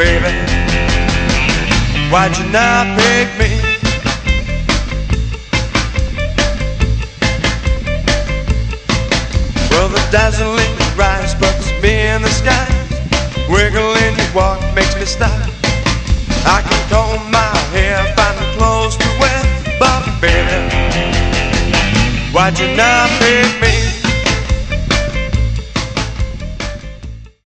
baby, why'd you not pick me? Well, the dazzling rise puts me in the sky. Wiggling your walk makes me stop. I can comb my hair, find the clothes to wear, but baby, why'd you not pick me?